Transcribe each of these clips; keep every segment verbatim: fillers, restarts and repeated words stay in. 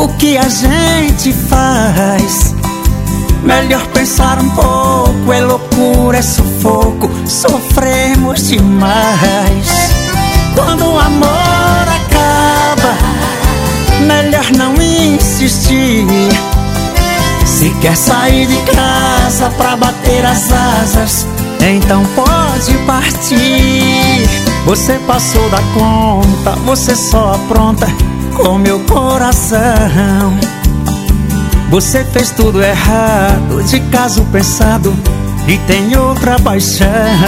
o que a gente faz. Melhor pensar um pouco, é loucura, é sufoco, sofremos demais. Quando o amor acaba, melhor não insistir. Se quer sair de casa pra bater as asas, então pode partir. Você passou da conta, você só apronta com meu coração. Você fez tudo errado, de caso pensado, e tem outra paixão.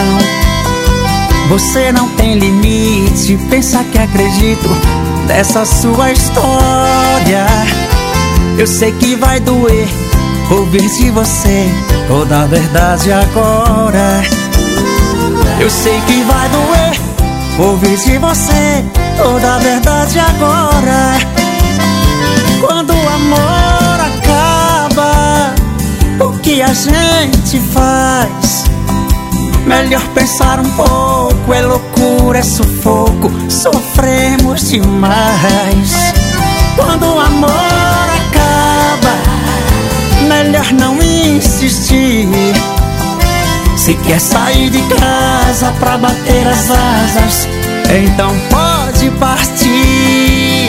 Você não tem limite, pensa que acredito nessa sua história. Eu sei que vai doer ouvir de você toda a verdade agora. Eu sei que vai doer ouvir de você toda a verdade agora. Quando o amor acaba, o que a gente faz? Melhor pensar um pouco, é loucura, é sufoco, sofremos demais. Quando o amor acaba, melhor não insistir. Se quer sair de casa pra bater as asas, então pode partir.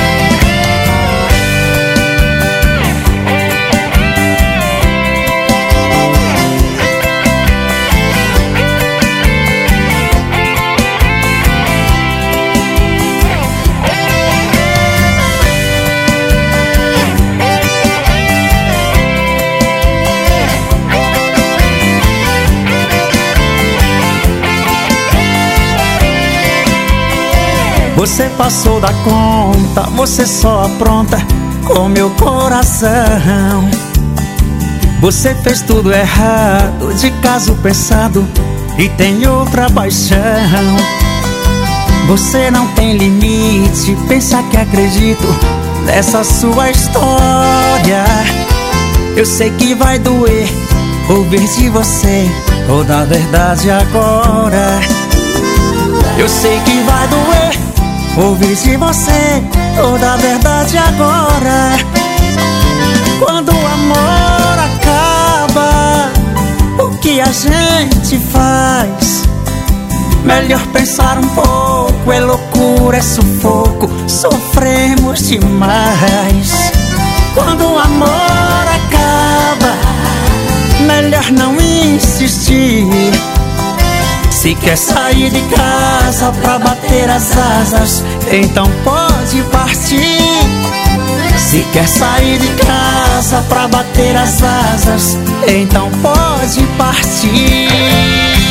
Você passou da conta, você só apronta com meu coração. Você fez tudo errado, de caso pensado, e tem outra paixão. Você não tem limite, pensa que acredito nessa sua história. Eu sei que vai doer ouvir de você toda a verdade agora. Eu sei que vai doer ouvir de você toda a verdade agora. Quando o amor acaba, o que a gente faz? Melhor pensar um pouco, é loucura, é sufoco, sofremos demais. Quando o amor acaba, melhor não insistir. Se quer sair de casa pra bater as asas, então pode partir. Se quer sair de casa pra bater as asas, então pode partir.